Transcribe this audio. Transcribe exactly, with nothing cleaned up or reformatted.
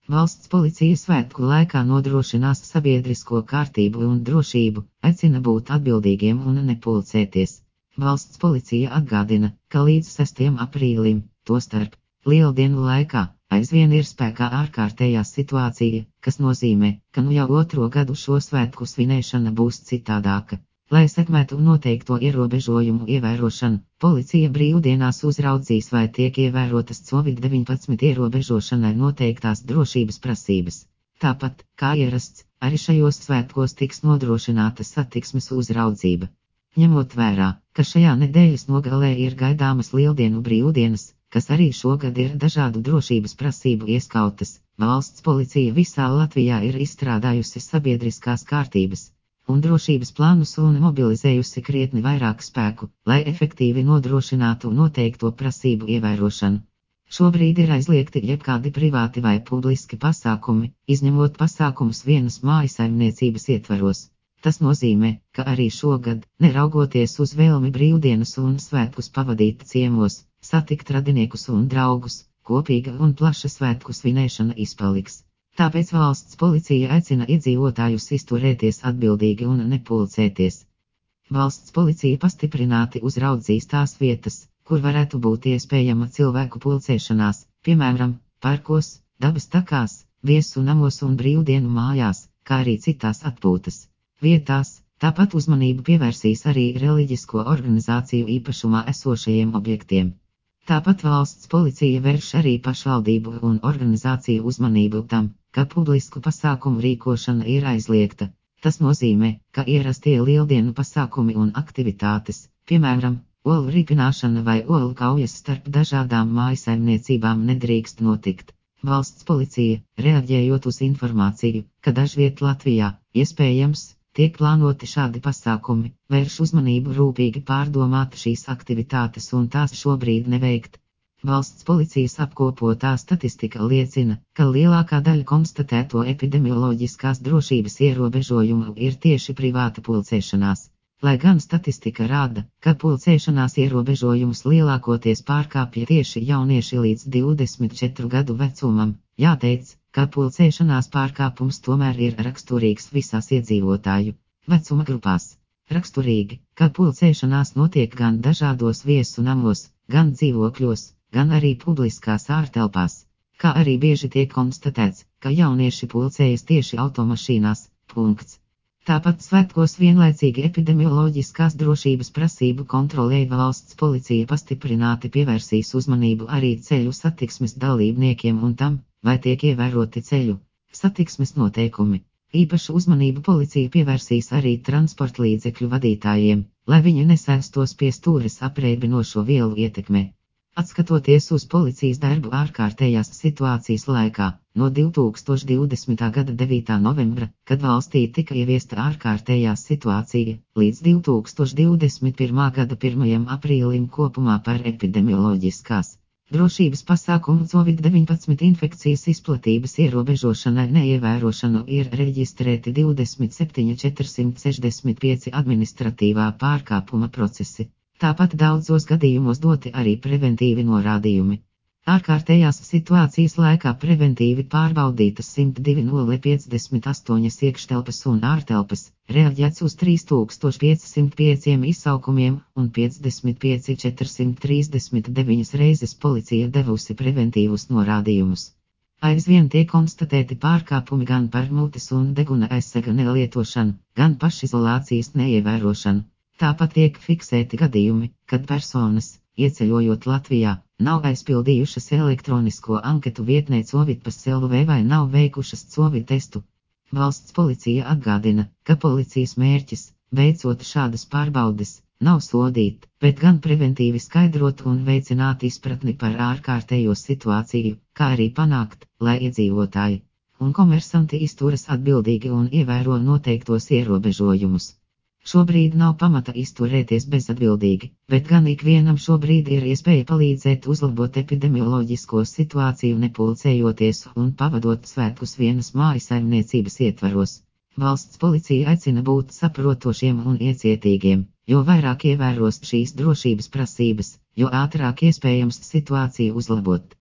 Valsts policija svētku laikā nodrošinās sabiedrisko kārtību un drošību, aicina būt atbildīgiem un nepulcēties. Valsts policija atgādina, ka līdz sestajam aprīlim, tostarp Lieldienu laikā, aizvien ir spēkā ārkārtējā situācija, kas nozīmē, ka nu jau otro gadu šo svētku svinēšana būs citādāka. Lai sekmētu noteikto ierobežojumu ievērošanu, policija brīvdienās uzraudzīs, vai tiek ievērotas covid deviņpadsmit ierobežošanai noteiktās drošības prasības. Tāpat, kā ierasts, arī šajos svētkos tiks nodrošināta satiksmes uzraudzība. Ņemot vērā, ka šajā nedēļas nogalē ir gaidāmas Lieldienu brīvdienas, kas arī šogad ir dažādu drošības prasību ieskautas, valsts policija visā Latvijā ir izstrādājusi sabiedriskās kārtības un drošības plānus un mobilizējusi krietni vairāk spēku, lai efektīvi nodrošinātu noteikto prasību ievērošanu. Šobrīd ir aizliegti jebkādi privāti vai publiski pasākumi, izņemot pasākumus vienas mājasaimniecības ietvaros. Tas nozīmē, ka arī šogad, neraugoties uz vēlmi brīvdienas un svētkus pavadīt ciemos, satikt radiniekus un draugus, kopīga un plaša svētku svinēšana izpaliks. Tāpēc valsts policija aicina iedzīvotājus izturēties atbildīgi un nepulcēties. Valsts policija pastiprināti uzraudzīs tās vietas, kur varētu būt iespējama cilvēku pulcēšanās, piemēram, parkos, dabas takās, viesu namos un brīvdienu mājās, kā arī citās atpūtas vietās. Tāpat uzmanību pievērsīs arī reliģisko organizāciju īpašumā esošajiem objektiem. Tāpat valsts policija vērš arī pašvaldību un organizāciju uzmanību tam, ka publisku pasākumu rīkošana ir aizliegta. Tas nozīmē, ka ierastie Lieldienu pasākumi un aktivitātes, piemēram, olu ripināšana vai olu kaujas starp dažādām mājasaimniecībām nedrīkst notikt. Valsts policija, reaģējot uz informāciju, ka dažviet Latvijā, iespējams, tiek plānoti šādi pasākumi, vērš uzmanību rūpīgi pārdomāt šīs aktivitātes un tās šobrīd neveikt. Valsts policijas apkopotā statistika liecina, ka lielākā daļa konstatēto epidemioloģiskās drošības ierobežojumu ir tieši privāta pulcēšanās. Lai gan statistika rāda, ka pulcēšanās ierobežojumus lielākoties pārkāpja tieši jaunieši līdz divdesmit četru gadu vecumam, jāteic, ka pulcēšanās pārkāpums tomēr ir raksturīgs visās iedzīvotāju vecuma grupās. Raksturīgi, ka pulcēšanās notiek gan dažādos viesu namos, gan dzīvokļos, gan arī publiskās ārtelpās, kā arī bieži tiek konstatēts, ka jaunieši pulcējas tieši automašīnās. Punkts. Tāpat svētkos vienlaicīgi epidemioloģiskās drošības prasību kontrolē valsts policija pastiprināti pievērsīs uzmanību arī ceļu satiksmes dalībniekiem un tam, vai tiek ievēroti ceļu satiksmes noteikumi. Īpašu uzmanību policija pievērsīs arī transporta līdzekļu vadītājiem, lai viņi nesēstos pie stūres apreibinošo vielu ietekmē. Atskatoties uz policijas darbu ārkārtējās situācijas laikā, no divi tūkstoši divdesmitā gada devītā novembra, kad valstī tika ieviesta ārkārtējā situācija, līdz divi tūkstoši divdesmit pirmā gada pirmajam aprīlim kopumā par epidemioloģiskās drošības pasākumu covid deviņpadsmit infekcijas izplatības ierobežošanai neievērošanu ir reģistrēti divdesmit septiņi četrsimt sešdesmit pieci administratīvā pārkāpuma procesi. Tāpat daudzos gadījumos doti arī preventīvi norādījumi. Ārkārtējās situācijas laikā preventīvi pārbaudītas simt divi nulle piecdesmit astoņas iekštelpas un ārtelpas, reaģēts uz trīs tūkstoši piecsimt pieci izsaukumiem un piecdesmit pieci četrsimt trīsdesmit deviņas reizes policija devusi preventīvus norādījumus. Aizvien tiek konstatēti pārkāpumi gan par mutes un deguna aizsega nelietošanu, gan pašizolācijas neievērošanu. Tāpat tiek fiksēti gadījumi, kad personas, ieceļojot Latvijā, nav aizpildījušas elektronisko anketu vietnē Covid pa S L V vai nav veikušas Covid testu. Valsts policija atgādina, ka policijas mērķis, veicot šādas pārbaudes, nav sodīt, bet gan preventīvi skaidrot un veicināt izpratni par ārkārtējo situāciju, kā arī panākt, lai iedzīvotāji un komersanti izturas atbildīgi un ievēro noteiktos ierobežojumus. Šobrīd nav pamata izturēties bezatbildīgi, bet gan ikvienam šobrīd ir iespēja palīdzēt uzlabot epidemioloģisko situāciju nepulcējoties un pavadot svētkus vienas mājasaimniecības ietvaros. Valsts policija aicina būt saprotošiem un iecietīgiem, jo vairāk ievēros šīs drošības prasības, jo ātrāk iespējams situāciju uzlabot.